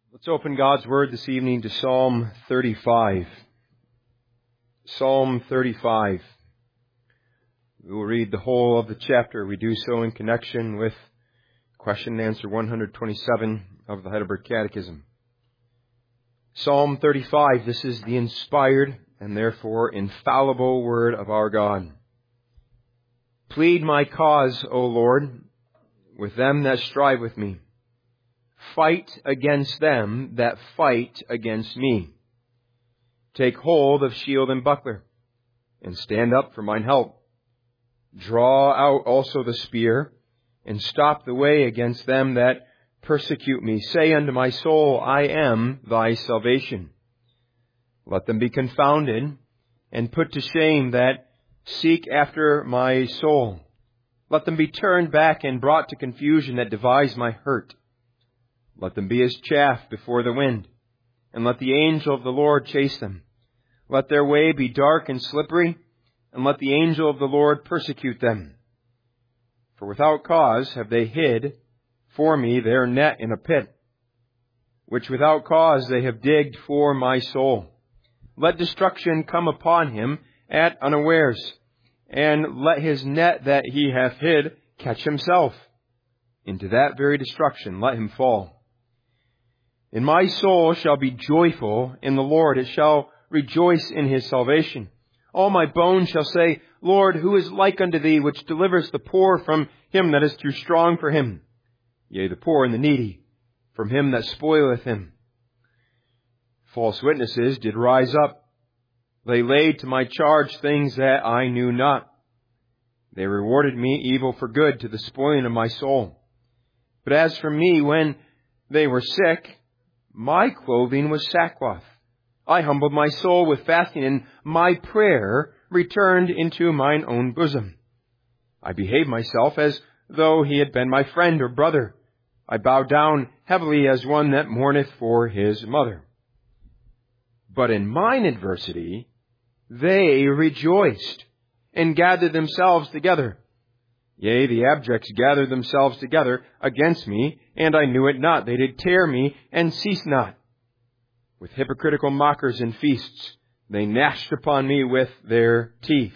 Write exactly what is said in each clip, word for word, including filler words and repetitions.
Let's open God's Word this evening to Psalm thirty-five. Psalm thirty-five. We will read the whole of the chapter. We do so in connection with question and answer one hundred twenty-seven of the Heidelberg Catechism. Psalm thirty-five, this is the inspired and therefore infallible Word of our God. Plead my cause, O Lord, with them that strive with me. Fight against them that fight against me. Take hold of shield and buckler, and stand up for mine help. Draw out also the spear, and stop the way against them that persecute me. Say unto my soul, I am thy salvation. Let them be confounded, and put to shame that seek after my soul. Let them be turned back and brought to confusion that devise my hurt. Let them be as chaff before the wind, and let the angel of the Lord chase them. Let their way be dark and slippery, and let the angel of the Lord persecute them. For without cause have they hid for me their net in a pit, which without cause they have digged for my soul. Let destruction come upon him at unawares, and let his net that he hath hid catch himself. Into that very destruction let him fall. And my soul shall be joyful in the Lord. It shall rejoice in his salvation. All my bones shall say, Lord, who is like unto thee, which delivers the poor from him that is too strong for him? Yea, the poor and the needy from him that spoileth him. False witnesses did rise up. They laid to my charge things that I knew not. They rewarded me evil for good, to the spoiling of my soul. But as for me, when they were sick, my clothing was sackcloth. I humbled my soul with fasting, and my prayer returned into mine own bosom. I behaved myself as though he had been my friend or brother. I bowed down heavily as one that mourneth for his mother. But in mine adversity they rejoiced, and gathered themselves together. Yea, the abjects gathered themselves together against me, and I knew it not. They did tear me, and ceased not. With hypocritical mockers and feasts, they gnashed upon me with their teeth.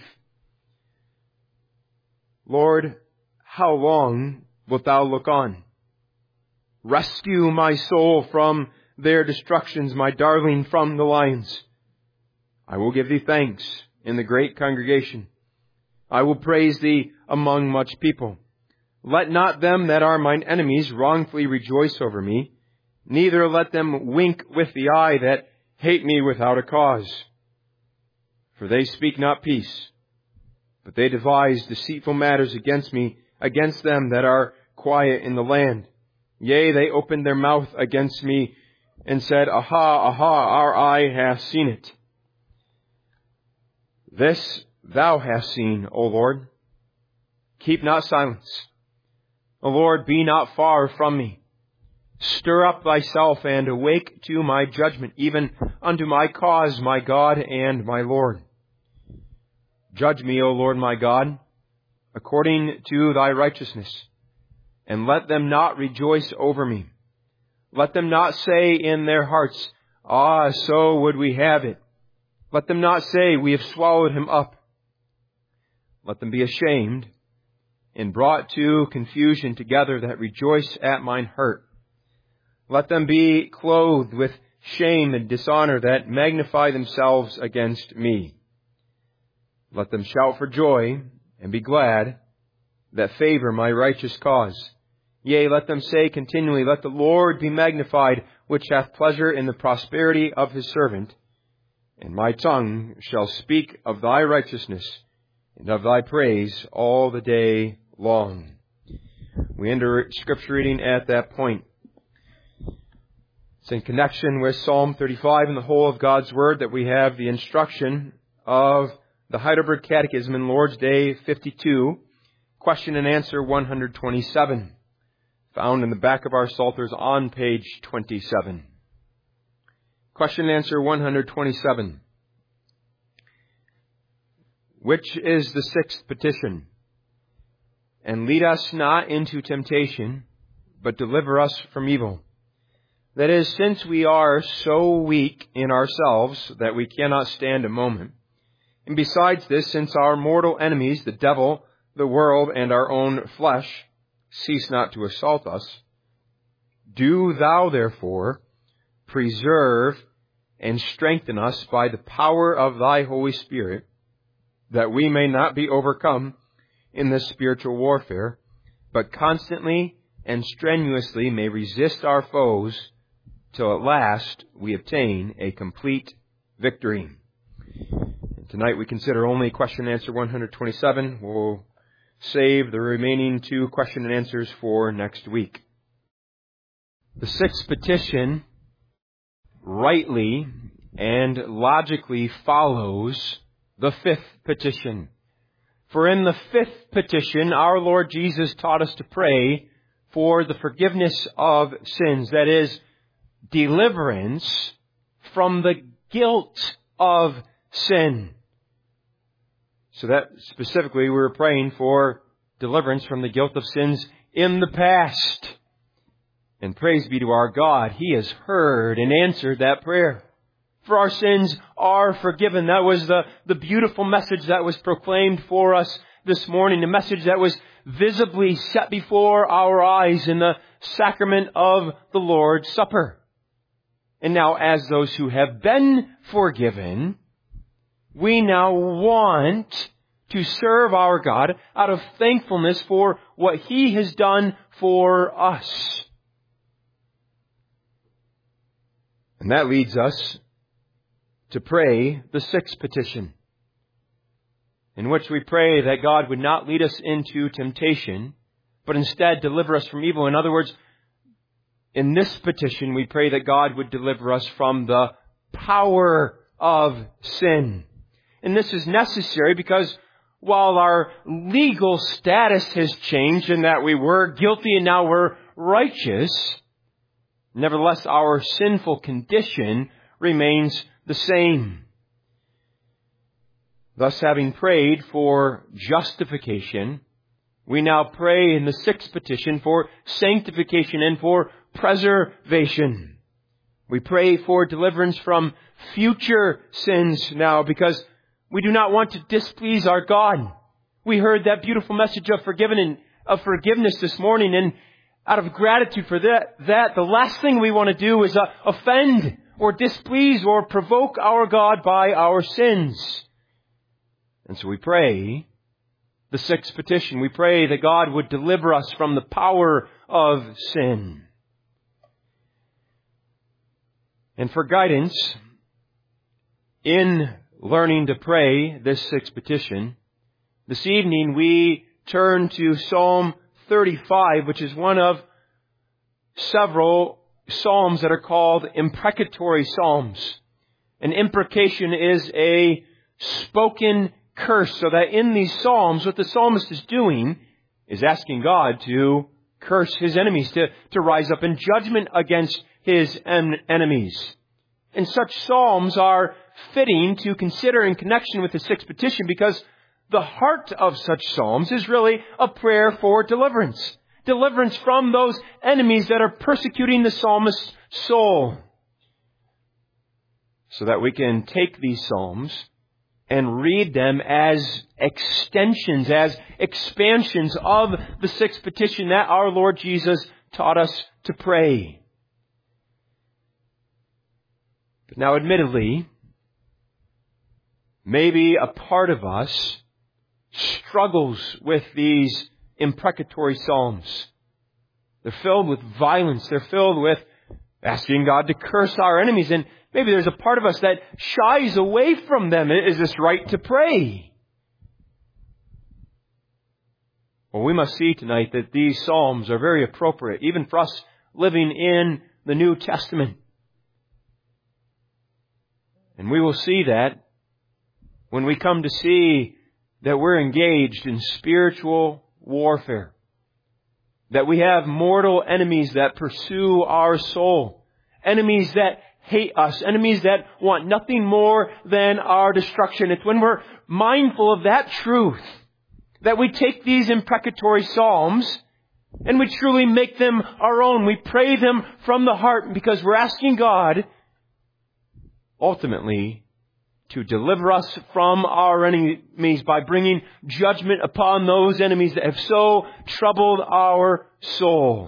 Lord, how long wilt thou look on? Rescue my soul from their destructions, my darling from the lions. I will give thee thanks in the great congregation. I will praise thee among much people. Let not them that are mine enemies wrongfully rejoice over me, neither let them wink with the eye that hate me without a cause. For they speak not peace, but they devise deceitful matters against me, against them that are quiet in the land. Yea, they opened their mouth against me, and said, Aha, aha, our eye hath seen it. This thou hast seen, O Lord. Keep not silence. O Lord, be not far from me. Stir up thyself and awake to my judgment, even unto my cause, my God and my Lord. Judge me, O Lord my God, according to thy righteousness, and let them not rejoice over me. Let them not say in their hearts, Ah, so would we have it. Let them not say, We have swallowed him up. Let them be ashamed and brought to confusion together that rejoice at mine hurt. Let them be clothed with shame and dishonor that magnify themselves against me. Let them shout for joy and be glad that favor my righteous cause. Yea, let them say continually, Let the Lord be magnified, which hath pleasure in the prosperity of his servant. And my tongue shall speak of thy righteousness and of thy praise all the day long. We enter scripture reading at that point. It's in connection with Psalm thirty-five and the whole of God's Word that we have the instruction of the Heidelberg Catechism in Lord's Day fifty-two, question and answer one hundred twenty-seven, found in the back of our Psalters on page twenty-seven. Question and answer one hundred twenty-seven. Which is the sixth petition? And lead us not into temptation, but deliver us from evil. That is, since we are so weak in ourselves that we cannot stand a moment, and besides this, since our mortal enemies, the devil, the world, and our own flesh, cease not to assault us, do thou therefore preserve and strengthen us by the power of thy Holy Spirit, that we may not be overcome in this spiritual warfare, but constantly and strenuously may resist our foes till at last we obtain a complete victory. And tonight we consider only question and answer one hundred twenty-seven. We'll save the remaining two question and answers for next week. The sixth petition rightly and logically follows the fifth petition. For in the fifth petition, our Lord Jesus taught us to pray for the forgiveness of sins, that is, deliverance from the guilt of sin. So that specifically we were praying for deliverance from the guilt of sins in the past. And praise be to our God, He has heard and answered that prayer. For our sins are forgiven. That was the, the beautiful message that was proclaimed for us this morning. The message that was visibly set before our eyes in the sacrament of the Lord's Supper. And now, as those who have been forgiven, we now want to serve our God out of thankfulness for what He has done for us. And that leads us to pray the sixth petition, in which we pray that God would not lead us into temptation, but instead deliver us from evil. In other words, in this petition, we pray that God would deliver us from the power of sin. And this is necessary because while our legal status has changed in that we were guilty and now we're righteous, nevertheless our sinful condition remains the same. Thus, having prayed for justification, we now pray in the sixth petition for sanctification and for preservation. We pray for deliverance from future sins now because we do not want to displease our God. We heard that beautiful message of forgiven and of forgiveness this morning, and out of gratitude for that, that the last thing we want to do is uh, offend or displease or provoke our God by our sins. And so we pray the sixth petition. We pray that God would deliver us from the power of sin. And for guidance in learning to pray this sixth petition, this evening we turn to Psalm thirty-five, which is one of several psalms that are called imprecatory psalms. An imprecation is a spoken curse, so that in these psalms, what the psalmist is doing is asking God to curse his enemies, to, to rise up in judgment against his en- enemies. And such psalms are fitting to consider in connection with the sixth petition because the heart of such psalms is really a prayer for deliverance. Deliverance from those enemies that are persecuting the psalmist's soul. So that we can take these psalms and read them as extensions, as expansions of the sixth petition that our Lord Jesus taught us to pray. But now, admittedly, maybe a part of us struggles with these imprecatory psalms. They're filled with violence. They're filled with asking God to curse our enemies. And maybe there's a part of us that shies away from them. Is this right to pray? Well, we must see tonight that these psalms are very appropriate, even for us living in the New Testament. And we will see that when we come to see that we're engaged in spiritual warfare, that we have mortal enemies that pursue our soul, enemies that hate us, enemies that want nothing more than our destruction. It's when we're mindful of that truth that we take these imprecatory psalms And we truly make them our own. We pray them from the heart because we're asking God, ultimately, to deliver us from our enemies by bringing judgment upon those enemies that have so troubled our soul.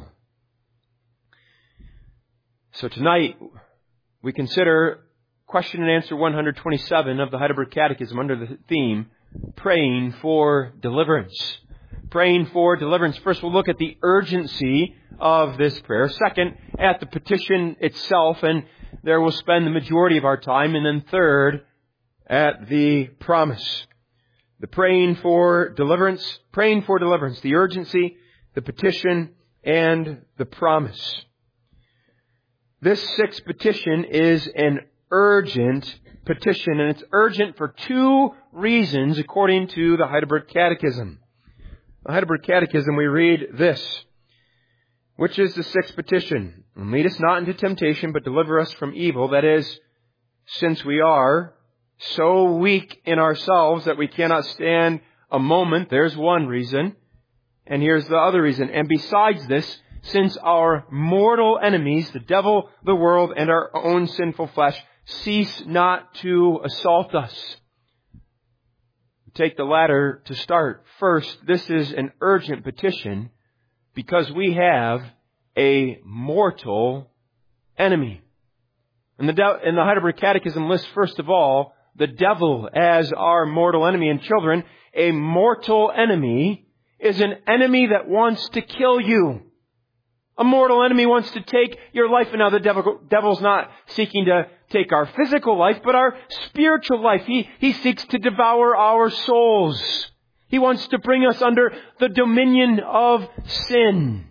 So tonight, we consider question and answer one hundred twenty-seven of the Heidelberg Catechism under the theme, Praying for Deliverance. Praying for deliverance. First, we'll look at the urgency of this prayer. Second, at the petition itself, and there we'll spend the majority of our time. And then third, at the promise. The praying for deliverance, praying for deliverance, the urgency, the petition, and the promise. This sixth petition is an urgent petition, and it's urgent for two reasons according to the Heidelberg Catechism. The Heidelberg Catechism, we read this, which is the sixth petition. Lead us not into temptation, but deliver us from evil. That is, since we are so weak in ourselves that we cannot stand a moment, there's one reason. And here's the other reason. And besides this, since our mortal enemies, the devil, the world, and our own sinful flesh, cease not to assault us. Take the latter to start. First, this is an urgent petition because we have a mortal enemy. And the, de- and the Heidelberg Catechism lists, first of all, the devil as our mortal enemy. And children, a mortal enemy is an enemy that wants to kill you. A mortal enemy wants to take your life. And now the devil, devil's not seeking to take our physical life, but our spiritual life. He, he seeks to devour our souls. He wants to bring us under the dominion of sin.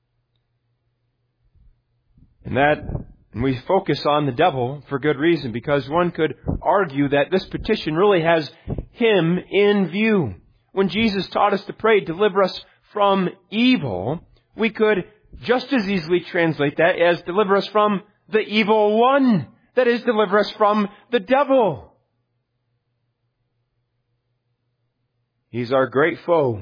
And that, and we focus on the devil for good reason, because one could argue that this petition really has him in view. When Jesus taught us to pray, deliver us from evil, we could just as easily translate that as deliver us from the evil one. That is, deliver us from the devil. He's our great foe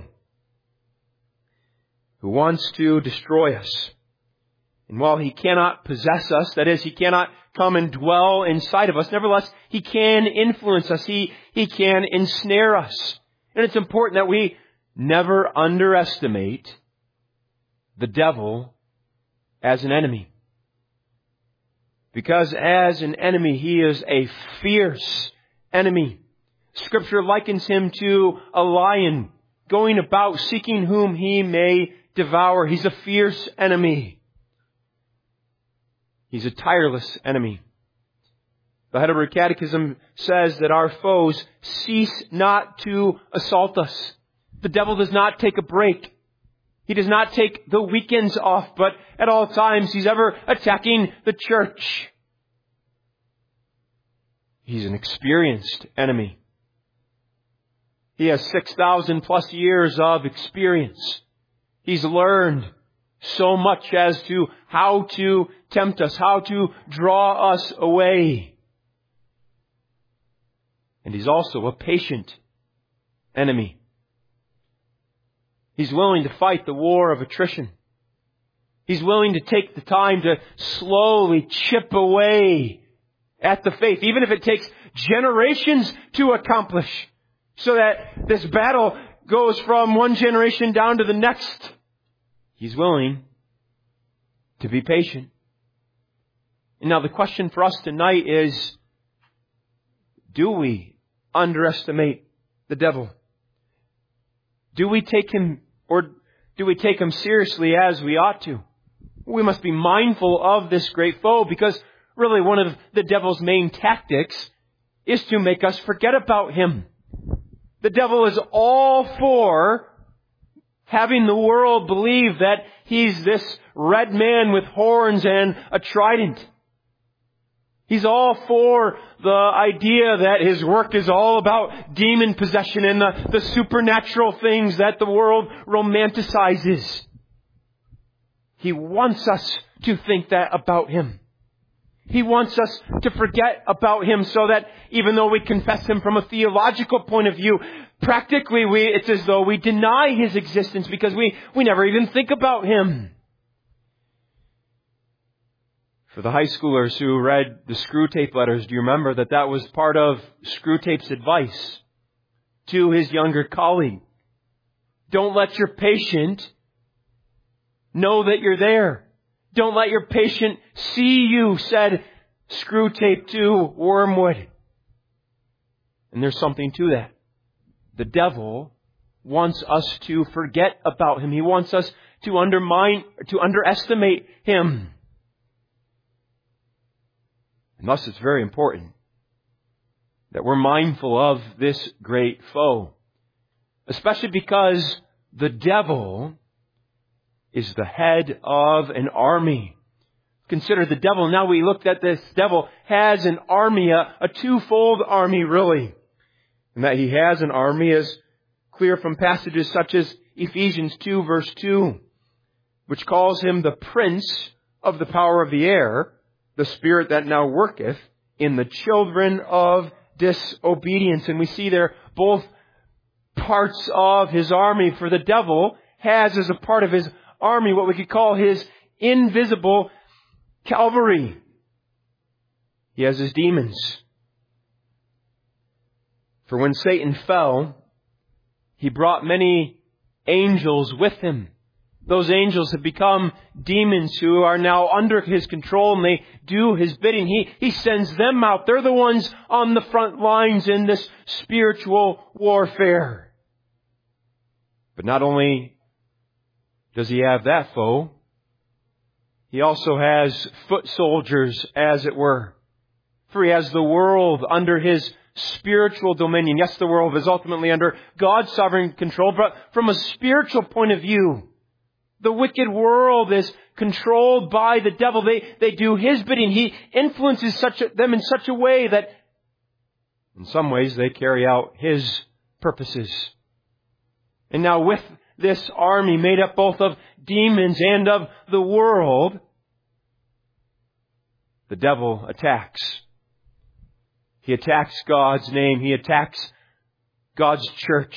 who wants to destroy us. And while he cannot possess us, that is, he cannot come and dwell inside of us, nevertheless, he can influence us. He, he can ensnare us. And it's important that we never underestimate the devil as an enemy. Because as an enemy, he is a fierce enemy. Scripture likens him to a lion going about seeking whom he may devour. He's a fierce enemy. He's a tireless enemy. The Heidelberg Catechism says that our foes cease not to assault us. The devil does not take a break. He does not take the weekends off, but at all times he's ever attacking the church. He's an experienced enemy. He has six thousand plus years of experience. He's learned so much as to how to tempt us, how to draw us away. And he's also a patient enemy. He's willing to fight the war of attrition. He's willing to take the time to slowly chip away at the faith, even if it takes generations to accomplish, so that this battle goes from one generation down to the next. He's willing to be patient. And now the question for us tonight is, do we underestimate the devil? Do we take him, or do we take him seriously as we ought to? We must be mindful of this great foe, because really one of the devil's main tactics is to make us forget about him. The devil is all for having the world believe that he's this red man with horns and a trident. He's all for the idea that his work is all about demon possession and the, the supernatural things that the world romanticizes. He wants us to think that about him. He wants us to forget about Him so that even though we confess Him from a theological point of view, practically we, it's as though we deny His existence because we, we never even think about Him. For the high schoolers who read the Screwtape letters, do you remember that that was part of Screwtape's advice to his younger colleague? Don't let your patient know that you're there. Don't let your patient see you, said Screwtape to Wormwood. And there's something to that. The devil wants us to forget about Him. He wants us to undermine, to underestimate Him. And thus it's very important that we're mindful of this great foe. Especially because the devil is the head of an army. Consider the devil. Now we looked at this devil has an army, a, a twofold army really. And that he has an army is clear from passages such as Ephesians two verse two, which calls him the prince of the power of the air, the spirit that now worketh in the children of disobedience. And we see there both parts of his army. For the devil has as a part of his army what we could call his invisible cavalry. He has his demons. For when Satan fell, he brought many angels with him. Those angels have become demons who are now under his control and they do his bidding. He, he sends them out. They're the ones on the front lines in this spiritual warfare. But not only does he have that foe, he also has foot soldiers, as it were. For he has the world under his spiritual dominion. Yes, the world is ultimately under God's sovereign control, but from a spiritual point of view, the wicked world is controlled by the devil. They, they do his bidding. He influences such a, them in such a way that in some ways they carry out his purposes. And now with this army made up both of demons and of the world, the devil attacks. He attacks God's name. He attacks God's church.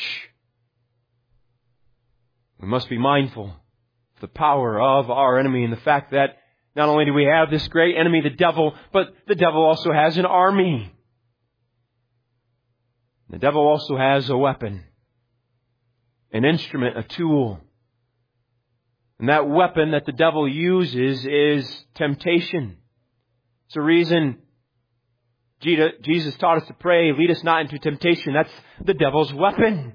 We must be mindful of the power of our enemy and the fact that not only do we have this great enemy, the devil, but the devil also has an army. The devil also has a weapon, an instrument, a tool. And that weapon that the devil uses is temptation. It's the reason Jesus taught us to pray, lead us not into temptation. That's the devil's weapon.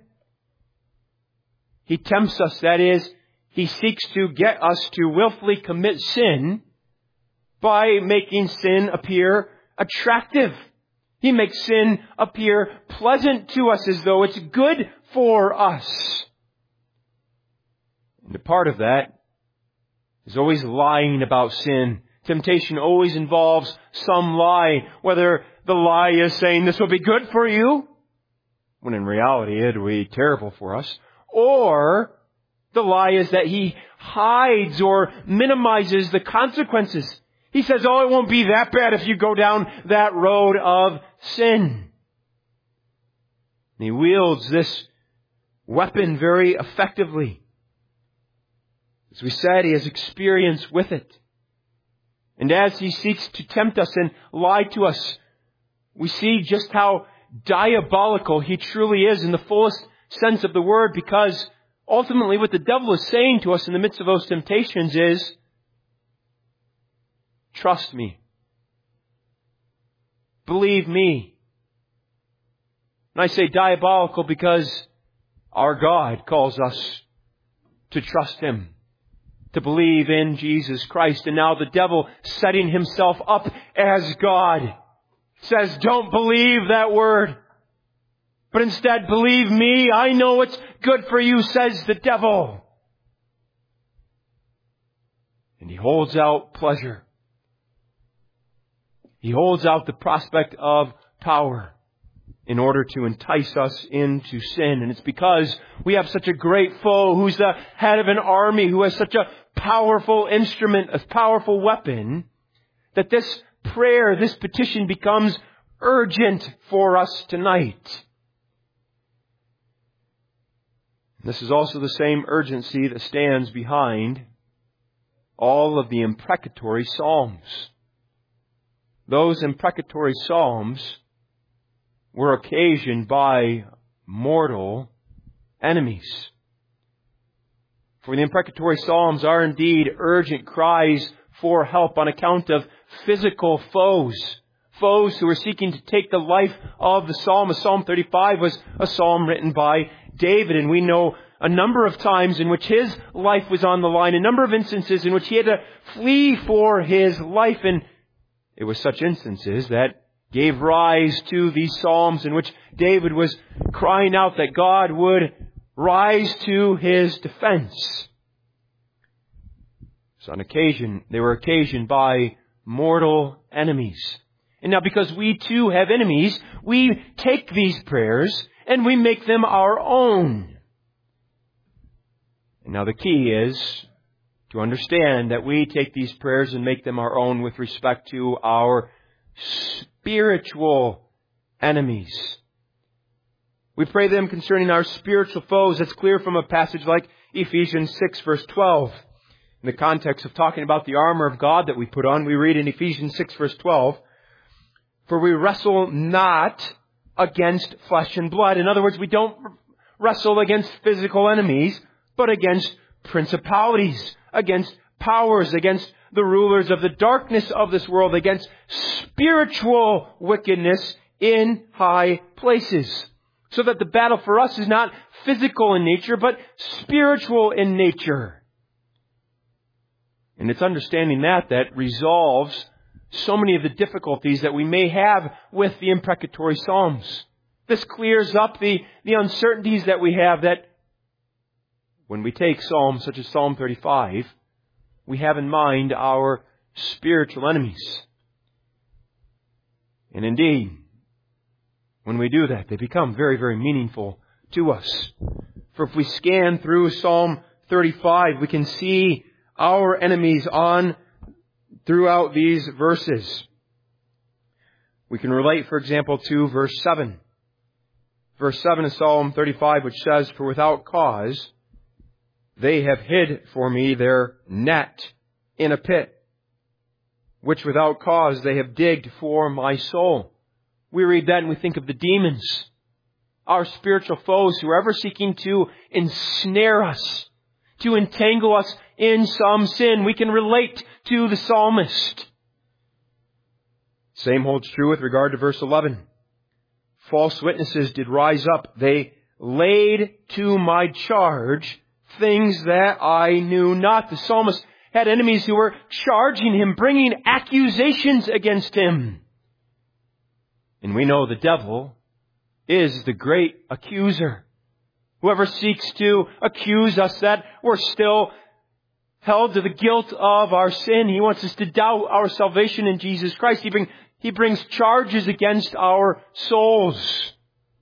He tempts us, that is, he seeks to get us to willfully commit sin by making sin appear attractive. He makes sin appear pleasant to us as though it's good for us. And a part of that is always lying about sin. Temptation always involves some lie, whether the lie is saying this will be good for you, when in reality it will be terrible for us, or the lie is that he hides or minimizes the consequences. He says, oh, it won't be that bad if you go down that road of sin. And he wields this weapon very effectively. As we said, he has experience with it. And as he seeks to tempt us and lie to us, we see just how diabolical he truly is in the fullest sense of the word, because ultimately what the devil is saying to us in the midst of those temptations is, trust me. Believe me. And I say diabolical because our God calls us to trust Him, to believe in Jesus Christ. And now the devil, setting himself up as God, says, don't believe that word, but instead believe me. I know what's good for you, says the devil. And he holds out pleasure. He holds out the prospect of power in order to entice us into sin. And it's because we have such a great foe who's the head of an army, who has such a powerful instrument, a powerful weapon, that this prayer, this petition becomes urgent for us tonight. This is also the same urgency that stands behind all of the imprecatory psalms. Those imprecatory psalms were occasioned by mortal enemies. For the imprecatory psalms are indeed urgent cries for help on account of physical foes. Foes who were seeking to take the life of the psalmist. Psalm thirty-five was a psalm written by David, and we know a number of times in which his life was on the line, a number of instances in which he had to flee for his life, and it was such instances that gave rise to these psalms in which David was crying out that God would rise to his defense. So on occasion, they were occasioned by mortal enemies. And now because we too have enemies, we take these prayers and we make them our own. And now the key is to understand that we take these prayers and make them our own with respect to our spiritual enemies. We pray them concerning our spiritual foes. That's clear from a passage like Ephesians six verse twelve. In the context of talking about the armor of God that we put on, we read in Ephesians six verse twelve, "For we wrestle not against flesh and blood." In other words, we don't wrestle against physical enemies, but against principalities, against powers, against the rulers of the darkness of this world, against spiritual wickedness in high places. So that the battle for us is not physical in nature, but spiritual in nature. And it's understanding that that resolves so many of the difficulties that we may have with the imprecatory psalms. This clears up the, the uncertainties that we have, that when we take psalms such as Psalm thirty-five, we have in mind our spiritual enemies. And indeed, when we do that, they become very, very meaningful to us. For if we scan through Psalm thirty-five, we can see our enemies on throughout these verses. We can relate, for example, to verse seven. Verse seven of Psalm thirty-five, which says, "For without cause they have hid for me their net in a pit, which without cause they have digged for my soul." We read that and we think of the demons, our spiritual foes who are ever seeking to ensnare us, to entangle us in some sin. We can relate to the psalmist. Same holds true with regard to verse eleven. "False witnesses did rise up. They laid to my charge things that I knew not." The psalmist had enemies who were charging him, bringing accusations against him. And we know the devil is the great accuser. Whoever seeks to accuse us that we're still held to the guilt of our sin, he wants us to doubt our salvation in Jesus Christ. He, bring, he brings charges against our souls.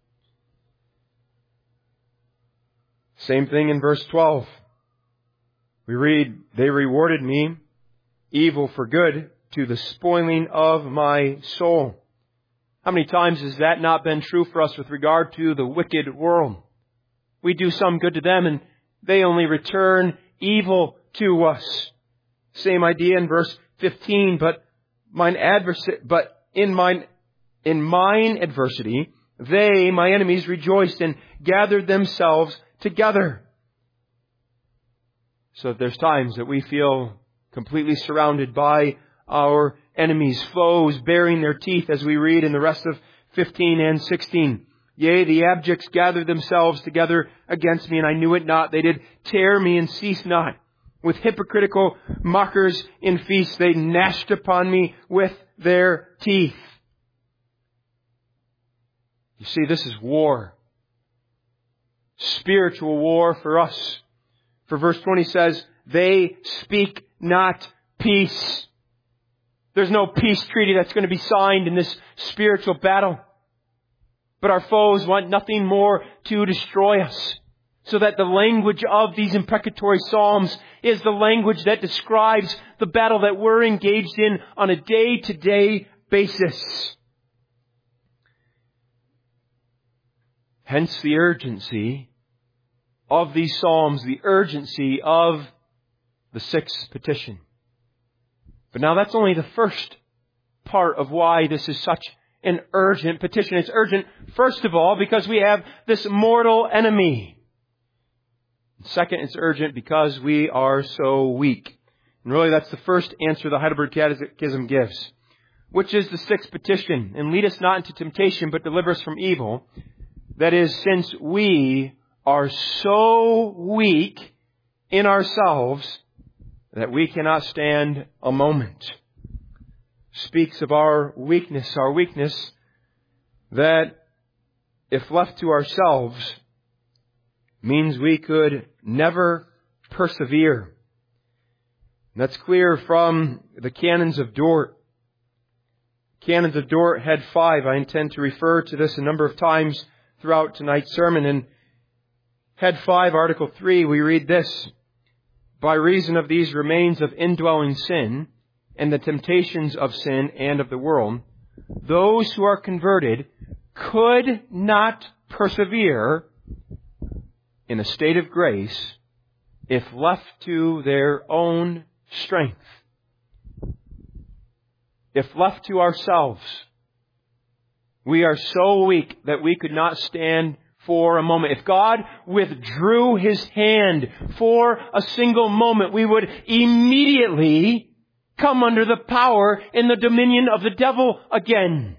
Same thing in verse twelve. We read, "They rewarded me evil for good, to the spoiling of my soul." How many times has that not been true for us with regard to the wicked world? We do some good to them and they only return evil to us. Same idea in verse fifteen, but mine adversary, but in mine, in mine adversity, they, my enemies, rejoiced and gathered themselves together. So there's times that we feel completely surrounded by our enemies, foes baring their teeth, as we read in the rest of fifteen and sixteen. "Yea, the abjects gathered themselves together against me, and I knew it not. They did tear me and cease not. With hypocritical mockers in feasts, they gnashed upon me with their teeth." You see, this is war. Spiritual war for us. For verse twenty says, "They speak not peace." There's no peace treaty that's going to be signed in this spiritual battle. But our foes want nothing more to destroy us. So that the language of these imprecatory psalms is the language that describes the battle that we're engaged in on a day-to-day basis. Hence the urgency of these psalms, the urgency of the sixth petition. But now that's only the first part of why this is such an urgent petition. It's urgent, first of all, because we have this mortal enemy. Second, it's urgent because we are so weak. And really that's the first answer the Heidelberg Catechism gives, which is the sixth petition. And lead us not into temptation, but deliver us from evil. That is, since we are so weak in ourselves that we cannot stand a moment. Speaks of our weakness, our weakness that, if left to ourselves, means we could never persevere. And that's clear from the Canons of Dort. Canons of Dort, Head five. I intend to refer to this a number of times throughout tonight's sermon. In Head five, Article three, we read this: by reason of these remains of indwelling sin and the temptations of sin and of the world, those who are converted could not persevere in a state of grace if left to their own strength. If left to ourselves, we are so weak that we could not stand for a moment. If God withdrew His hand for a single moment, we would immediately come under the power and the dominion of the devil again.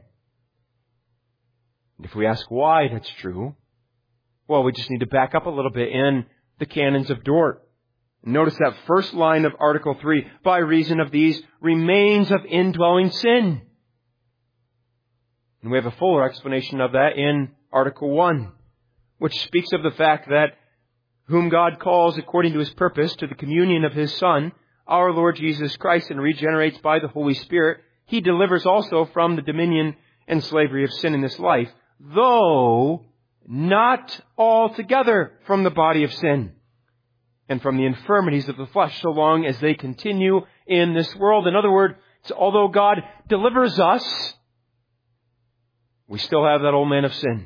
If we ask why that's true, well, we just need to back up a little bit in the Canons of Dort. Notice that first line of Article three, by reason of these remains of indwelling sin. And we have a fuller explanation of that in Article one, which speaks of the fact that whom God calls according to His purpose to the communion of His Son, our Lord Jesus Christ, and regenerates by the Holy Spirit, He delivers also from the dominion and slavery of sin in this life, though not altogether from the body of sin and from the infirmities of the flesh, so long as they continue in this world. In other words, although God delivers us, we still have that old man of sin.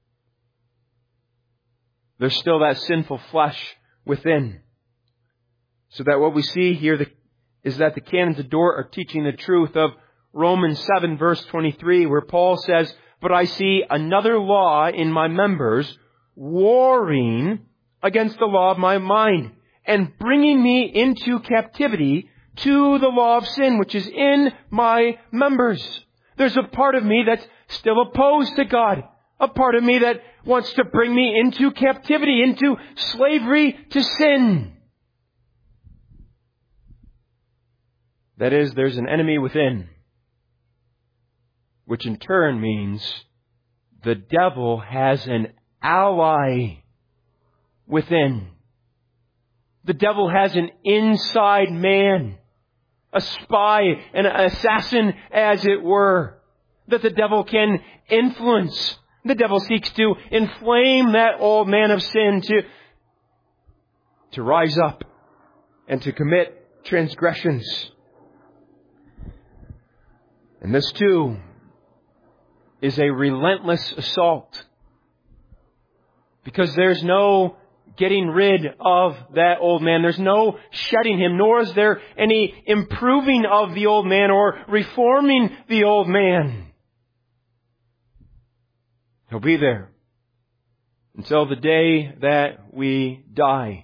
There's still that sinful flesh within. So that what we see here is that the Canons of Dort are teaching the truth of Romans seven verse twenty-three, where Paul says, but I see another law in my members, warring against the law of my mind, and bringing me into captivity to the law of sin, which is in my members. There's a part of me that's still opposed to God. A part of me that wants to bring me into captivity, into slavery to sin. That is, there's an enemy within, which in turn means the devil has an ally within. The devil has an inside man, a spy, an assassin, as it were, that the devil can influence. The devil seeks to inflame that old man of sin to, to rise up and to commit transgressions. And this too is a relentless assault, because there's no getting rid of that old man. There's no shedding him, nor is there any improving of the old man or reforming the old man. He'll be there until the day that we die.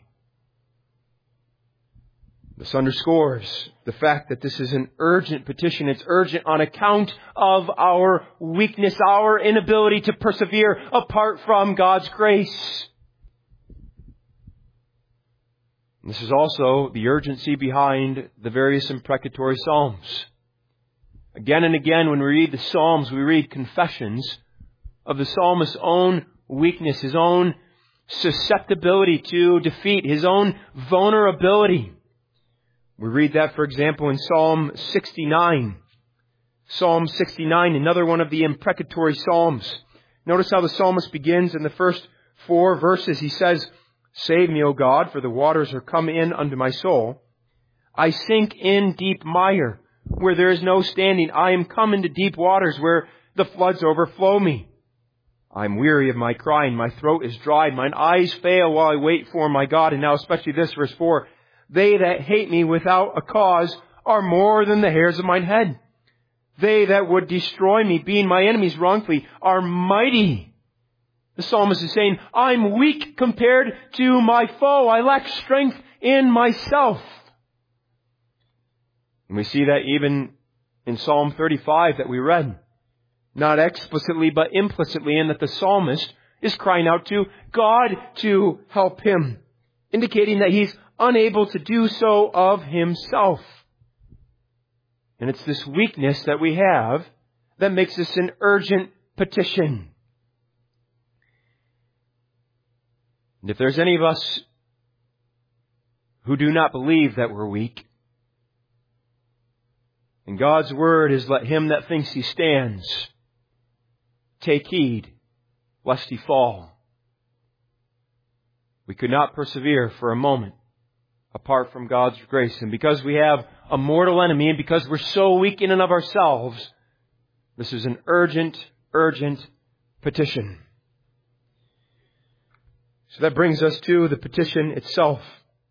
This underscores the fact that this is an urgent petition. It's urgent on account of our weakness, our inability to persevere apart from God's grace. This is also the urgency behind the various imprecatory psalms. Again and again, when we read the psalms, we read confessions of the psalmist's own weakness, his own susceptibility to defeat, his own vulnerability. We read that, for example, in Psalm sixty-nine. Psalm sixty-nine, another one of the imprecatory psalms. Notice how the psalmist begins in the first four verses. He says, Save me, O God, for the waters are come in unto my soul. I sink in deep mire, where there is no standing. I am come into deep waters, where the floods overflow me. I am weary of my crying. My throat is dried. Mine eyes fail while I wait for my God. And now especially this, verse four. They that hate me without a cause are more than the hairs of mine head. They that would destroy me, being my enemies wrongfully, are mighty. The psalmist is saying, I'm weak compared to my foe. I lack strength in myself. And we see that even in Psalm thirty-five that we read. Not explicitly, but implicitly, in that the psalmist is crying out to God to help him, indicating that he's unable to do so of himself. And it's this weakness that we have that makes this an urgent petition. And if there's any of us who do not believe that we're weak, and God's word is, let him that thinks he stands take heed lest he fall. We could not persevere for a moment apart from God's grace. And because we have a mortal enemy, and because we're so weak in and of ourselves, this is an urgent, urgent petition. So that brings us to the petition itself.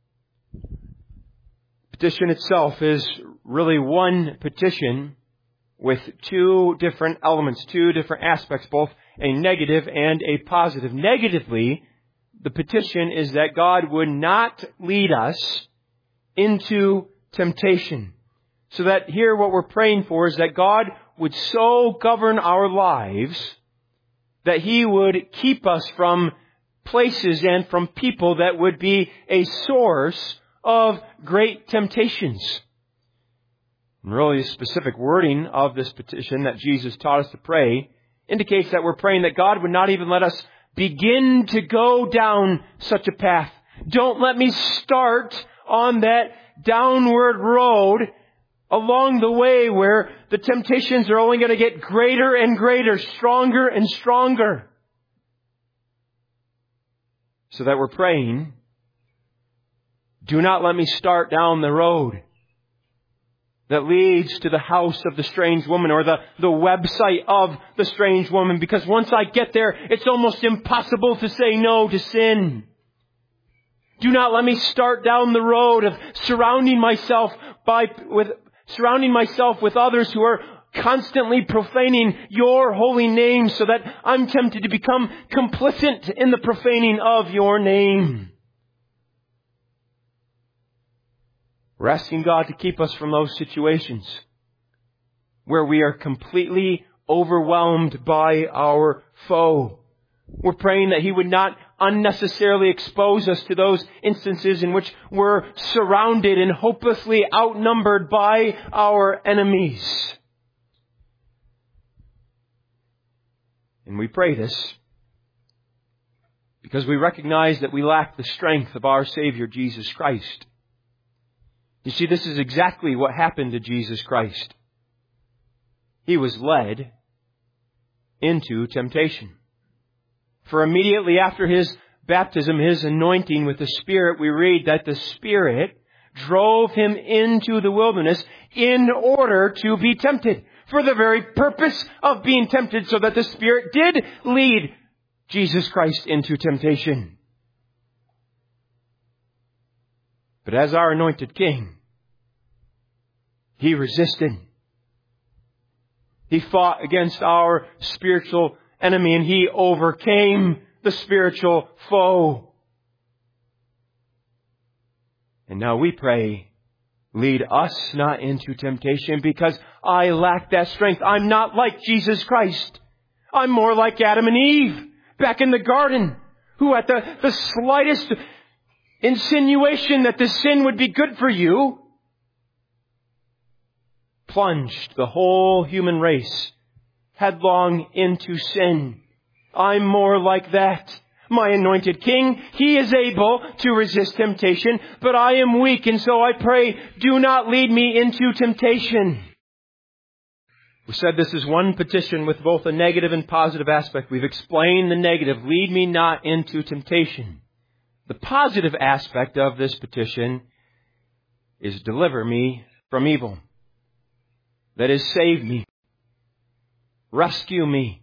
Petition itself is really one petition with two different elements, two different aspects, both a negative and a positive. Negatively, the petition is that God would not lead us into temptation. So that here what we're praying for is that God would so govern our lives that He would keep us from places and from people that would be a source of great temptations. And really, the specific wording of this petition that Jesus taught us to pray indicates that we're praying that God would not even let us begin to go down such a path. Don't let me start on that downward road along the way where the temptations are only going to get greater and greater, stronger and stronger. So that we're praying, do not let me start down the road that leads to the house of the strange woman, or the, the website of the strange woman, because once I get there, it's almost impossible to say no to sin. Do not let me start down the road of surrounding myself by with surrounding myself with others who are constantly profaning your holy name, so that I'm tempted to become complicit in the profaning of your name. We're asking God to keep us from those situations where we are completely overwhelmed by our foe. We're praying that He would not unnecessarily expose us to those instances in which we're surrounded and hopelessly outnumbered by our enemies. And we pray this because we recognize that we lack the strength of our Savior, Jesus Christ. You see, this is exactly what happened to Jesus Christ. He was led into temptation. For immediately after His baptism, His anointing with the Spirit, we read that the Spirit drove Him into the wilderness in order to be tempted. For the very purpose of being tempted, so that the Spirit did lead Jesus Christ into temptation. But as our anointed King, He resisted. He fought against our spiritual enemy, and He overcame the spiritual foe. And now we pray, lead us not into temptation, because I lack that strength. I'm not like Jesus Christ. I'm more like Adam and Eve back in the garden, who at the, the slightest insinuation that the sin would be good for you, plunged the whole human race headlong into sin. I'm more like that. My anointed King, He is able to resist temptation, but I am weak, and so I pray, do not lead me into temptation. We said this is one petition with both a negative and positive aspect. We've explained the negative, lead me not into temptation. The positive aspect of this petition is deliver me from evil. That is, save me. Rescue me.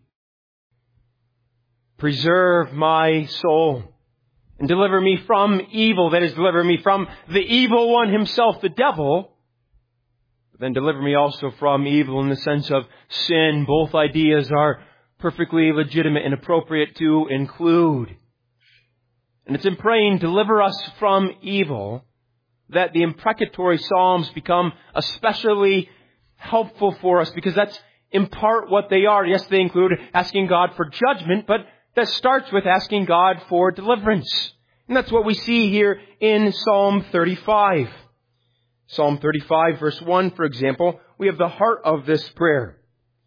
Preserve my soul. And deliver me from evil. That is, deliver me from the evil one himself, the devil. But then deliver me also from evil in the sense of sin. Both ideas are perfectly legitimate and appropriate to include. And it's in praying, deliver us from evil, that the imprecatory Psalms become especially helpful for us, because that's in part what they are. Yes, they include asking God for judgment, but that starts with asking God for deliverance. And that's what we see here in Psalm thirty-five. Psalm thirty-five, verse one, for example, we have the heart of this prayer.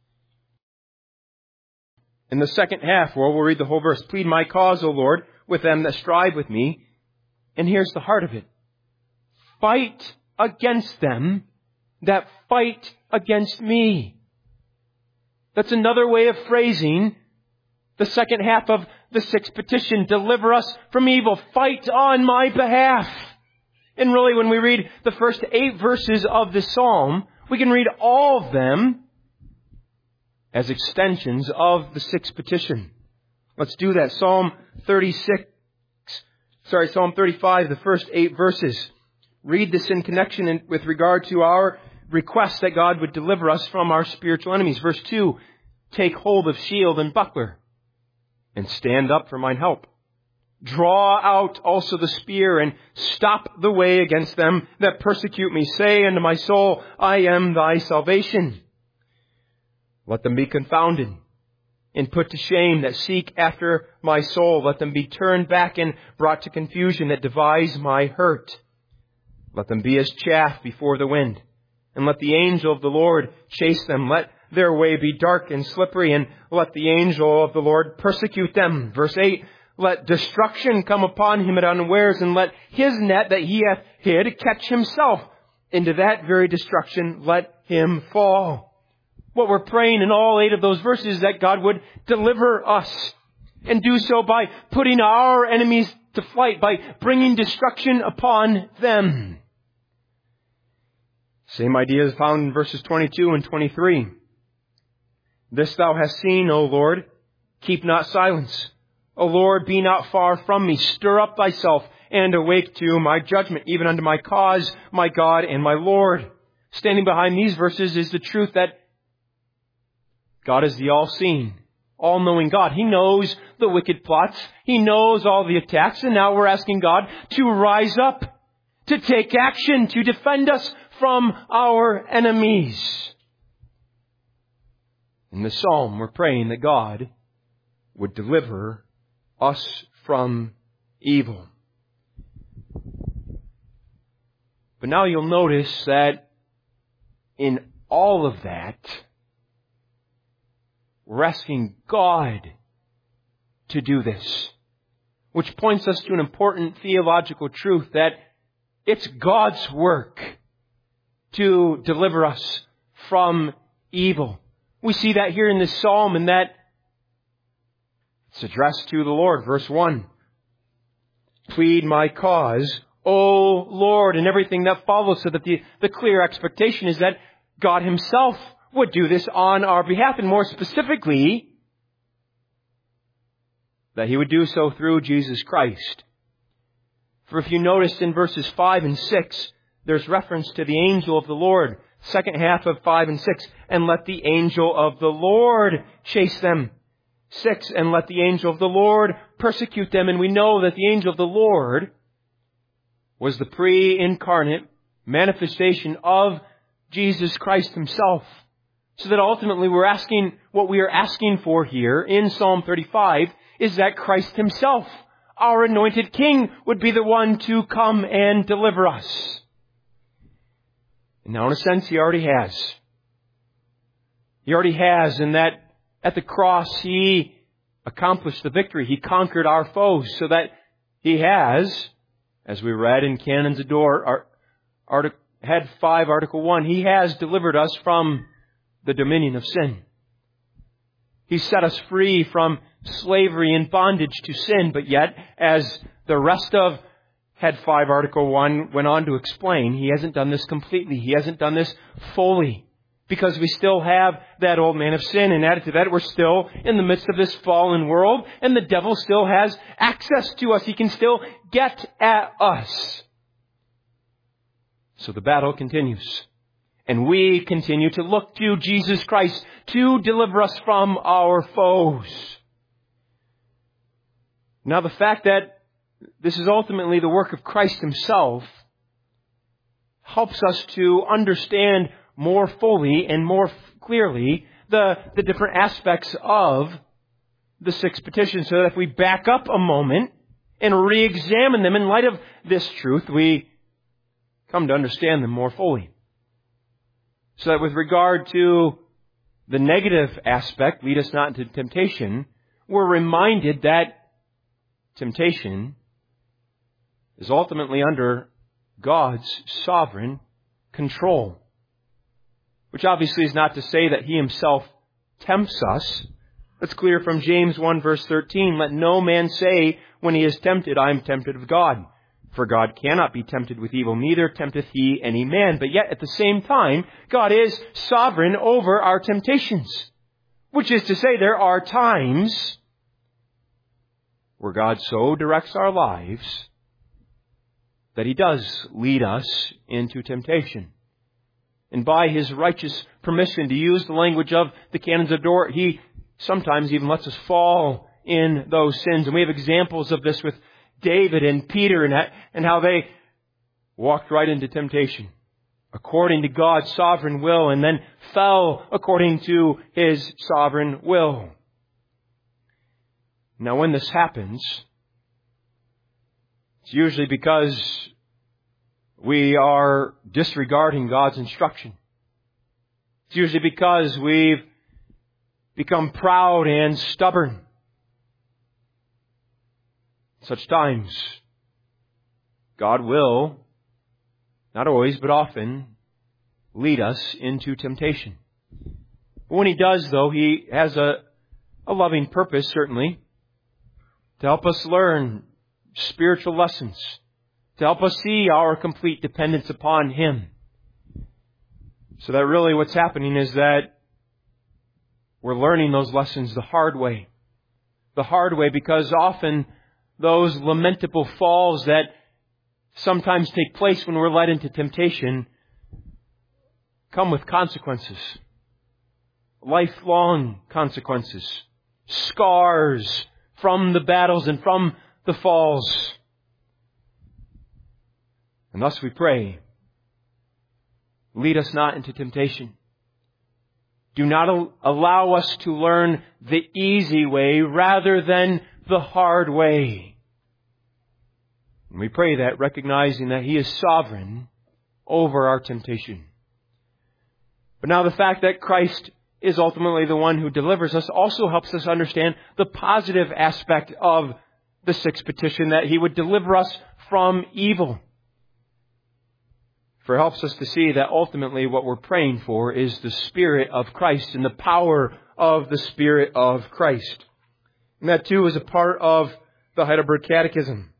In the second half, well, we'll read the whole verse. Plead my cause, O Lord, with them that strive with me. And here's the heart of it. Fight against them that fight against me. That's another way of phrasing the second half of the sixth petition. Deliver us from evil. Fight on my behalf. And really, when we read the first eight verses of the psalm, we can read all of them as extensions of the sixth petition. Let's do that. Psalm thirty-six, sorry, Psalm thirty-five, the first eight verses. Read this in connection in, with regard to our request that God would deliver us from our spiritual enemies. Verse two, take hold of shield and buckler, and stand up for mine help. Draw out also the spear, and stop the way against them that persecute me. Say unto my soul, I am thy salvation. Let them be confounded and put to shame that seek after my soul. Let them be turned back and brought to confusion that devise my hurt. Let them be as chaff before the wind, and let the angel of the Lord chase them. Let their way be dark and slippery, and let the angel of the Lord persecute them. Verse eight, let destruction come upon him at unawares, and let his net that he hath hid catch himself. Into that very destruction let him fall. What we're praying in all eight of those verses is that God would deliver us, and do so by putting our enemies to flight, by bringing destruction upon them. Same idea is found in verses twenty-two and twenty-three. This thou hast seen, O Lord, keep not silence. O Lord, be not far from me. Stir up thyself and awake to my judgment, even unto my cause, my God and my Lord. Standing behind these verses is the truth that God is the all-seeing, all-knowing God. He knows the wicked plots. He knows all the attacks. And now we're asking God to rise up, to take action, to defend us from our enemies. In the psalm, we're praying that God would deliver us from evil. But now you'll notice that in all of that, we're asking God to do this, which points us to an important theological truth, that it's God's work to deliver us from evil. We see that here in this psalm, and that it's addressed to the Lord. Verse one, plead my cause, O Lord, and everything that follows, so that the, the clear expectation is that God himself would do this on our behalf, and more specifically, that he would do so through Jesus Christ. For if you notice in verses five and six, there's reference to the angel of the Lord. Second half of five and six, and let the angel of the Lord chase them. Six, and let the angel of the Lord persecute them. And we know that the angel of the Lord was the pre-incarnate manifestation of Jesus Christ himself. So that ultimately we're asking, what we are asking for here in Psalm thirty-five is that Christ himself, our anointed King, would be the one to come and deliver us. And now in a sense, he already has. He already has, in that at the cross he accomplished the victory. He conquered our foes, so that he has, as we read in Canons Adore, Art, Head five, Article one, he has delivered us from the dominion of sin. He set us free from slavery and bondage to sin, but yet, as the rest of Head five, Article one, went on to explain he hasn't done this completely. He hasn't done this fully. Because we still have that old man of sin, and added to that, we're still in the midst of this fallen world, and the devil still has access to us. He can still get at us. So the battle continues. And we continue to look to Jesus Christ to deliver us from our foes. Now the fact that this is ultimately the work of Christ Himself helps us to understand more fully and more clearly the, the different aspects of the six petitions, so that if we back up a moment and re-examine them in light of this truth, we come to understand them more fully. So that with regard to the negative aspect, lead us not into temptation, we're reminded that temptation is ultimately under God's sovereign control. Which obviously is not to say that He Himself tempts us. That's clear from James one verse thirteen. Let no man say when he is tempted, I am tempted of God. For God cannot be tempted with evil, neither tempteth He any man. But yet at the same time, God is sovereign over our temptations. Which is to say, there are times where God so directs our lives that He does lead us into temptation. And by His righteous permission, to use the language of the canons of Dort, He sometimes even lets us fall in those sins. And we have examples of this with David and Peter and, and how they walked right into temptation according to God's sovereign will, and then fell according to His sovereign will. Now when this happens, it's usually because we are disregarding God's instruction. It's usually because we've become proud and stubborn. Such times, God will, not always, but often, lead us into temptation. But when He does, though, He has a, a loving purpose, certainly, to help us learn spiritual lessons, to help us see our complete dependence upon Him. So that really what's happening is that we're learning those lessons the hard way. The hard way, because often those lamentable falls that sometimes take place when we're led into temptation come with consequences. Lifelong consequences. Scars from the battles and from the falls. And thus we pray, lead us not into temptation. Do not allow us to learn the easy way rather than the hard way. And we pray that, recognizing that He is sovereign over our temptation. But now the fact that Christ is ultimately the one who delivers us also helps us understand the positive aspect of the sixth petition, that He would deliver us from evil. For it helps us to see that ultimately what we're praying for is the Spirit of Christ and the power of the Spirit of Christ. And that too is a part of the Heidelberg Catechism.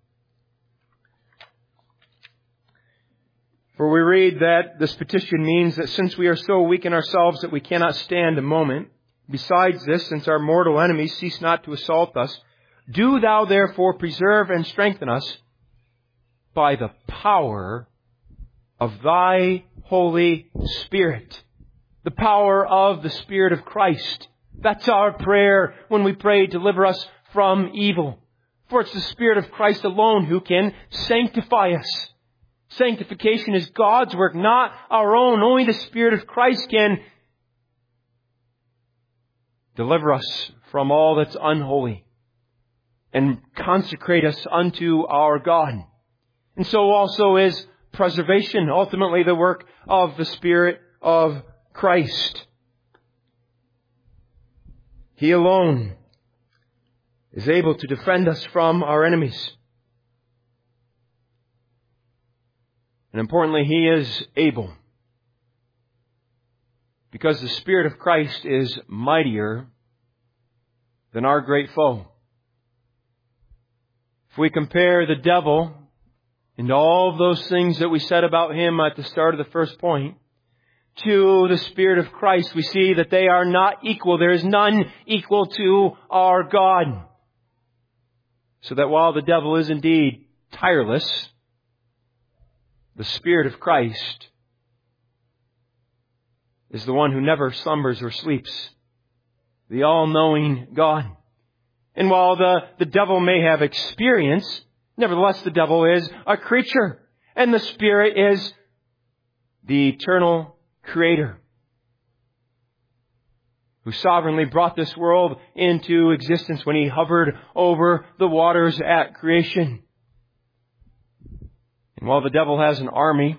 For we read that this petition means that since we are so weak in ourselves that we cannot stand a moment, besides this, since our mortal enemies cease not to assault us, do Thou therefore preserve and strengthen us by the power of Thy Holy Spirit. The power of the Spirit of Christ. That's our prayer when we pray, deliver us from evil. For it's the Spirit of Christ alone who can sanctify us. Sanctification is God's work, not our own. Only the Spirit of Christ can deliver us from all that's unholy and consecrate us unto our God. And so also is preservation, ultimately the work of the Spirit of Christ. He alone is able to defend us from our enemies. And importantly, He is able, because the Spirit of Christ is mightier than our great foe. If we compare the devil and all of those things that we said about him at the start of the first point to the Spirit of Christ, we see that they are not equal. There is none equal to our God. So that while the devil is indeed tireless, the Spirit of Christ is the one who never slumbers or sleeps, the all-knowing God. And while the, the devil may have experience, nevertheless the devil is a creature, and the Spirit is the eternal Creator who sovereignly brought this world into existence when He hovered over the waters at creation. And while the devil has an army,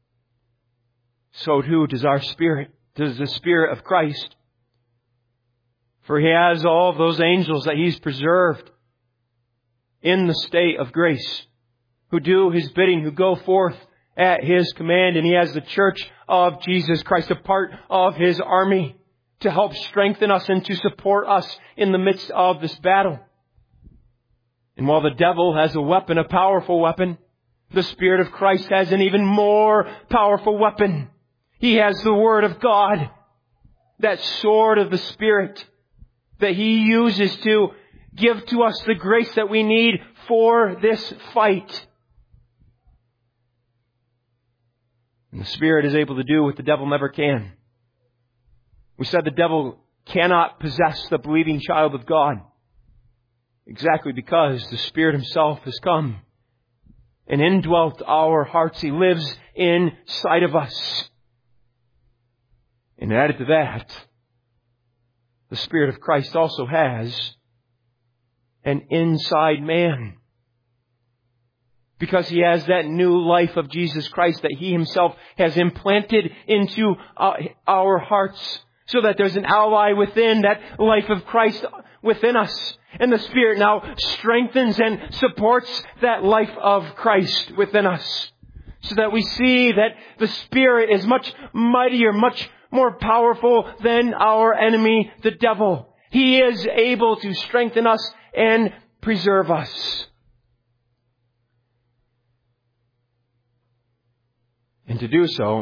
so too does our spirit, does the Spirit of Christ. For He has all of those angels that He's preserved in the state of grace, who do His bidding, who go forth at His command. And He has the church of Jesus Christ, a part of His army, to help strengthen us and to support us in the midst of this battle. And while the devil has a weapon, a powerful weapon, the Spirit of Christ has an even more powerful weapon. He has the Word of God, that sword of the Spirit that He uses to give to us the grace that we need for this fight. And the Spirit is able to do what the devil never can. We said the devil cannot possess the believing child of God, exactly because the Spirit Himself has come and indwelt our hearts. He lives inside of us. And added to that, the Spirit of Christ also has an inside man, because He has that new life of Jesus Christ that He Himself has implanted into our hearts, so that there's an ally within that life of Christ within us. And the Spirit now strengthens and supports that life of Christ within us, so that we see that the Spirit is much mightier, much more powerful than our enemy, the devil. He is able to strengthen us and preserve us. And to do so,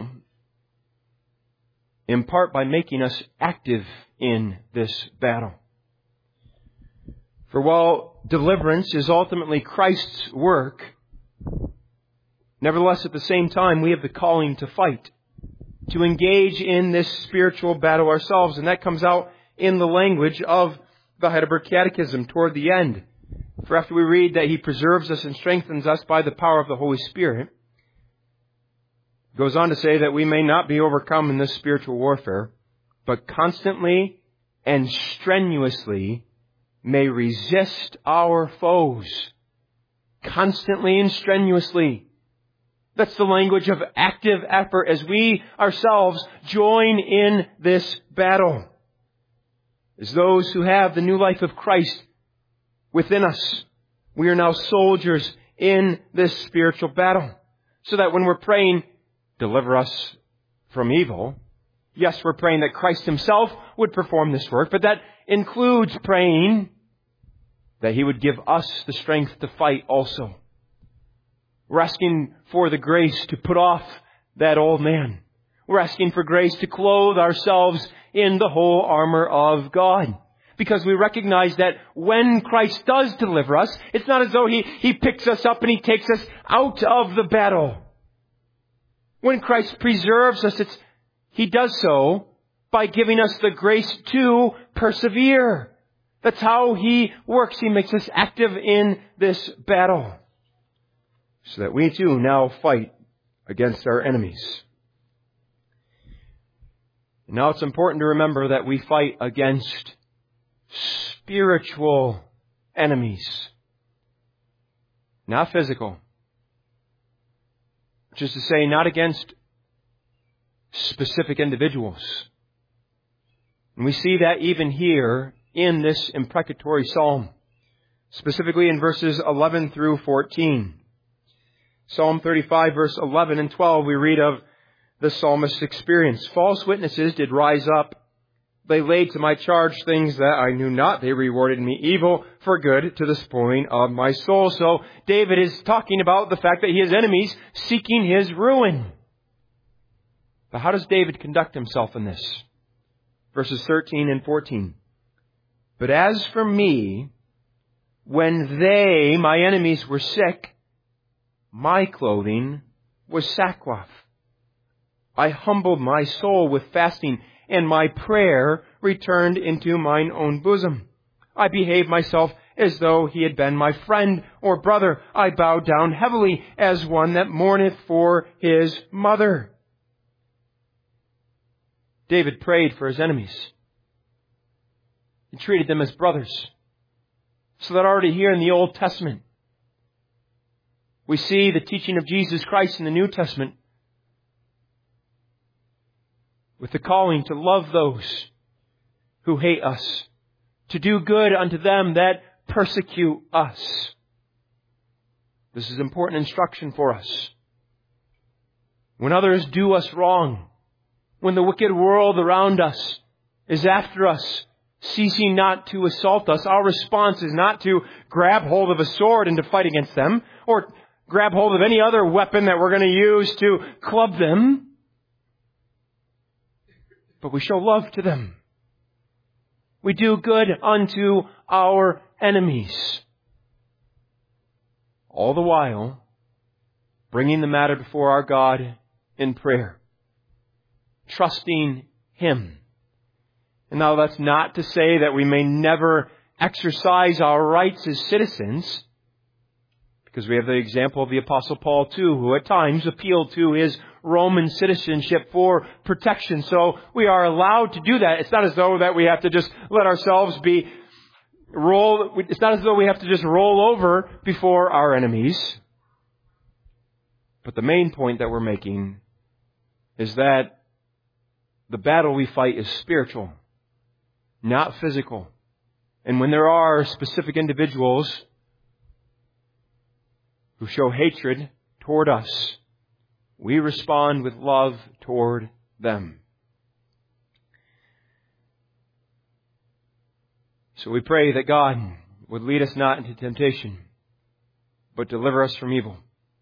in part by making us active in this battle. For while deliverance is ultimately Christ's work, nevertheless at the same time we have the calling to fight, to engage in this spiritual battle ourselves. And that comes out in the language of the Heidelberg Catechism toward the end. For after we read that He preserves us and strengthens us by the power of the Holy Spirit, it goes on to say that we may not be overcome in this spiritual warfare, but constantly and strenuously may resist our foes. Constantly and strenuously. That's the language of active effort as we ourselves join in this battle. As those who have the new life of Christ within us, we are now soldiers in this spiritual battle. So that when we're praying, deliver us from evil, yes, we're praying that Christ Himself would perform this work, but that includes praying that He would give us the strength to fight also. We're asking for the grace to put off that old man. We're asking for grace to clothe ourselves in the whole armor of God. Because we recognize that when Christ does deliver us, it's not as though He, he picks us up and He takes us out of the battle. When Christ preserves us, it's, He does so by giving us the grace to persevere. That's how He works. He makes us active in this battle, so that we too now fight against our enemies. Now it's important to remember that we fight against spiritual enemies, not physical. Which is to say, not against specific individuals. And we see that even here in this imprecatory psalm, specifically in verses eleven through fourteen. Psalm thirty-five, verse eleven and twelve, we read of the psalmist's experience. False witnesses did rise up They laid to my charge things that I knew not. They rewarded me evil for good to the spoiling of my soul. So David is talking about the fact that he has enemies seeking his ruin. But how does David conduct himself in this? Verses thirteen and fourteen. But as for me, when they, my enemies, were sick, my clothing was sackcloth. I humbled my soul with fasting, and my prayer returned into mine own bosom. I behaved myself as though he had been my friend or brother. I bowed down heavily as one that mourneth for his mother. David prayed for his enemies. He treated them as brothers. So that already here in the Old Testament, we see the teaching of Jesus Christ in the New Testament with the calling to love those who hate us, to do good unto them that persecute us. This is important instruction for us. When others do us wrong, when the wicked world around us is after us, ceasing not to assault us, our response is not to grab hold of a sword and to fight against them, or grab hold of any other weapon that we're going to use to club them. But we show love to them. We do good unto our enemies. All the while, bringing the matter before our God in prayer. Trusting Him. And now that's not to say that we may never exercise our rights as citizens, because we have the example of the Apostle Paul too, who at times appealed to his Roman citizenship for protection. So we are allowed to do that. It's not as though that we have to just let ourselves be roll. It's not as though we have to just roll over before our enemies. But the main point that we're making is that the battle we fight is spiritual, not physical. And when there are specific individuals who show hatred toward us, we respond with love toward them. So we pray that God would lead us not into temptation, but deliver us from evil.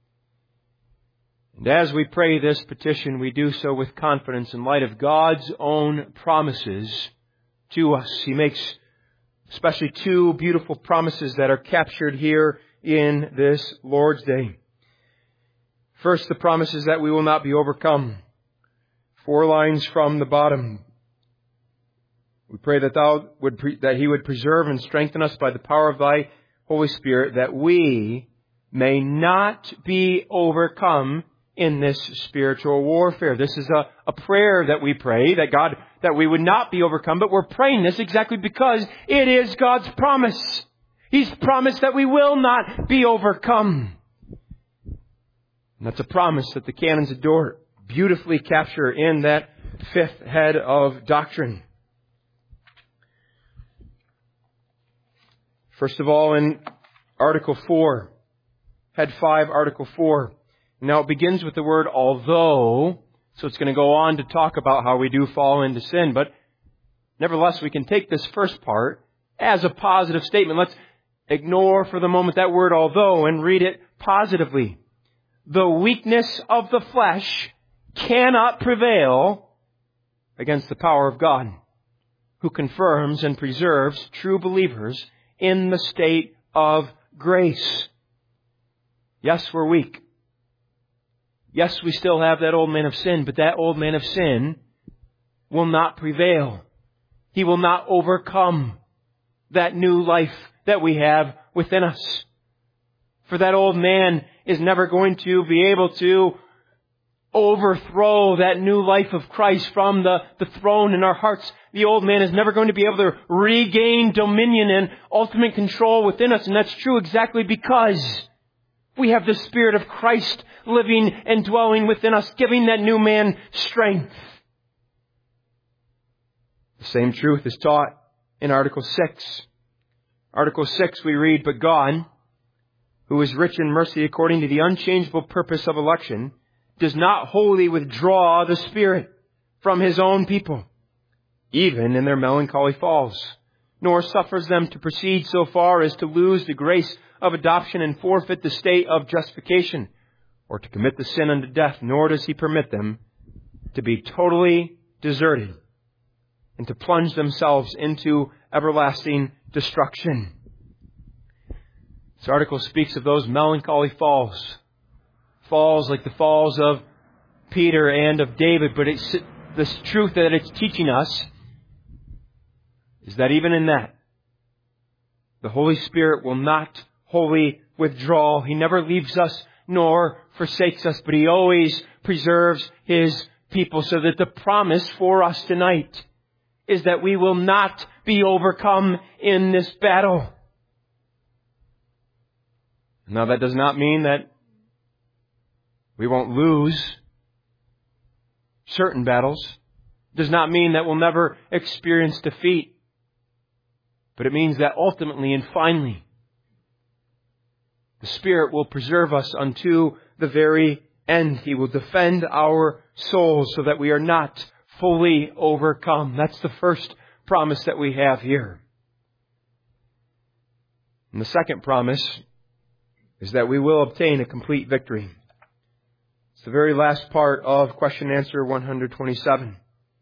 And as we pray this petition, we do so with confidence in light of God's own promises to us. He makes especially two beautiful promises that are captured here in this Lord's Day. First, the promise is that we will not be overcome. Four lines from the bottom. We pray that thou would pre- that He would preserve and strengthen us by the power of Thy Holy Spirit, that we may not be overcome in this spiritual warfare. This is a, a prayer that we pray, that God, that we would not be overcome, but we're praying this exactly because it is God's promise. He's promised that we will not be overcome. And that's a promise that the canons of Dort beautifully capture in that fifth head of doctrine. First of all, in Article four, Head five, Article four. Now it begins with the word although, so it's going to go on to talk about how we do fall into sin, but nevertheless we can take this first part as a positive statement. Let's ignore for the moment that word although and read it positively. The weakness of the flesh cannot prevail against the power of God, who confirms and preserves true believers in the state of grace. Yes, we're weak. Yes, we still have that old man of sin, but that old man of sin will not prevail. He will not overcome that new life that we have within us. For that old man is never going to be able to overthrow that new life of Christ from the, the throne in our hearts. The old man is never going to be able to regain dominion and ultimate control within us. And that's true exactly because we have the Spirit of Christ living and dwelling within us, giving that new man strength. The same truth is taught in Article six. Article six we read, but God, who is rich in mercy according to the unchangeable purpose of election, does not wholly withdraw the Spirit from His own people. even in their melancholy falls, nor suffers them to proceed so far as to lose the grace of adoption and forfeit the state of justification, or to commit the sin unto death, nor does He permit them to be totally deserted and to plunge themselves into everlasting destruction. This article speaks of those melancholy falls, falls like the falls of Peter and of David, but it's the truth that it's teaching us is that even in that, the Holy Spirit will not wholly withdraw. He never leaves us nor forsakes us, but He always preserves His people, so that the promise for us tonight is that we will not be overcome in this battle. Now, that does not mean that we won't lose certain battles. It does not mean that we'll never experience defeat. But it means that ultimately and finally, the Spirit will preserve us unto the very end. He will defend our souls so that we are not fully overcome. That's the first promise that we have here. And the second promise is that we will obtain a complete victory. It's the very last part of question and answer one hundred twenty-seven.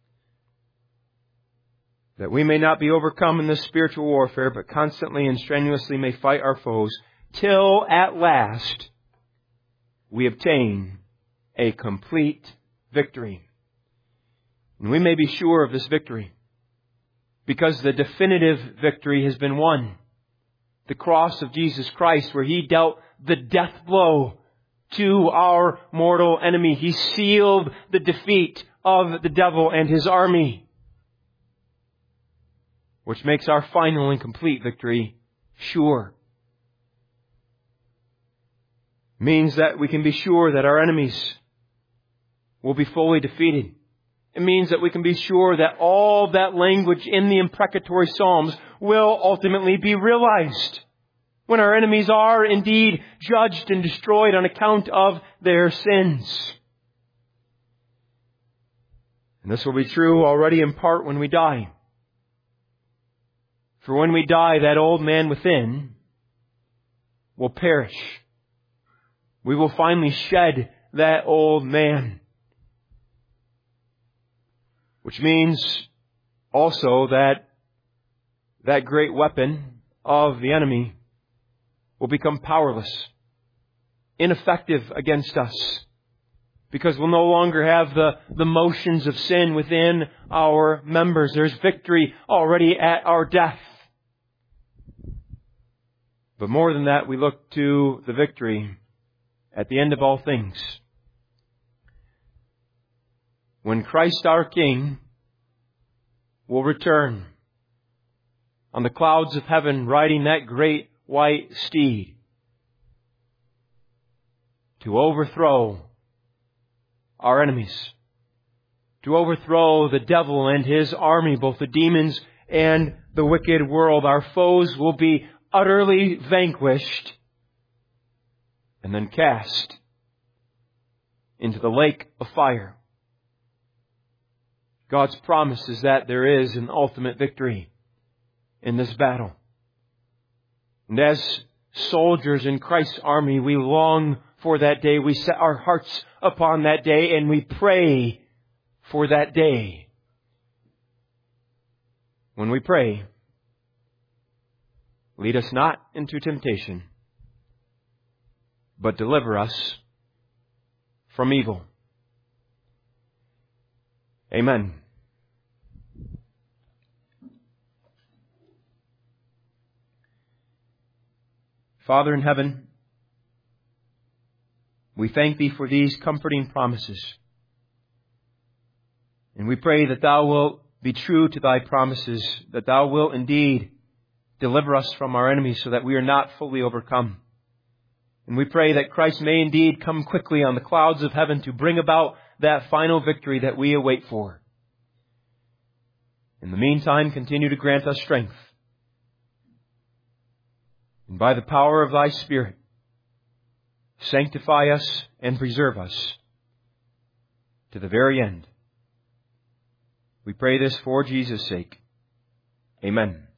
That we may not be overcome in this spiritual warfare, but constantly and strenuously may fight our foes, till at last we obtain a complete victory. And we may be sure of this victory, because the definitive victory has been won. The cross of Jesus Christ, where He dealt the death blow to our mortal enemy. He sealed the defeat of the devil and his army, which makes our final and complete victory sure. It means that we can be sure that our enemies will be fully defeated. It means that we can be sure that all that language in the imprecatory Psalms will ultimately be realized when our enemies are indeed judged and destroyed on account of their sins. And this will be true already in part when we die. For when we die, that old man within will perish. We will finally shed that old man. Which means also that that great weapon of the enemy will become powerless, ineffective against us, because we'll no longer have the, the motions of sin within our members. There's victory already at our death. But more than that, we look to the victory at the end of all things. When Christ our King will return on the clouds of heaven, riding that great white steed to overthrow our enemies, to overthrow the devil and his army, both the demons and the wicked world. Our foes will be utterly vanquished and then cast into the lake of fire. God's promise is that there is an ultimate victory in this battle. And as soldiers in Christ's army, we long for that day. We set our hearts upon that day and we pray for that day. When we pray, lead us not into temptation, but deliver us from evil. Amen. Father in heaven, we thank Thee for these comforting promises. And we pray that Thou wilt be true to Thy promises, that Thou wilt indeed deliver us from our enemies so that we are not fully overcome. And we pray that Christ may indeed come quickly on the clouds of heaven to bring about that final victory that we await for. In the meantime, continue to grant us strength. And by the power of Thy Spirit, sanctify us and preserve us to the very end. We pray this for Jesus' sake. Amen.